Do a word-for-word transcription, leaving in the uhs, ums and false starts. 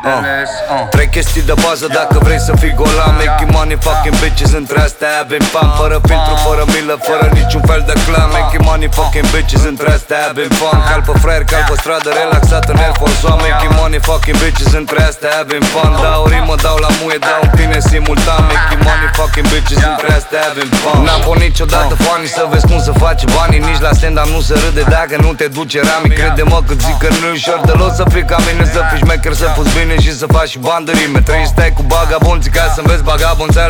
uh. Trei chestii de bază dacă vrei să fii golan. Making money, fucking bitches, între astea avem fan. Fără filtru, fără milă, fără niciun fel de clan. Making money, fucking bitches, între astea avem fan. Cal pe fraier, cal pe stradă, relaxat în Air Force One. Making money, fucking bitches, între astea avem fan. Dau o rimă, dau la muie, dau în tine simultan. Making money, fucking bitches, între astea avem fan. N-am fost niciodată funny să vezi cum să faci banii. Nici la stand-up nu se râde dacă nu te duce rami. Crede-mă că zic că nu-i ușor deloc să fii ca mine. Să fii șmecher, să fuzi bine și să faci și bani de rime. Trei stai cu bagabonții ca să-mi vezi bagabonțeala.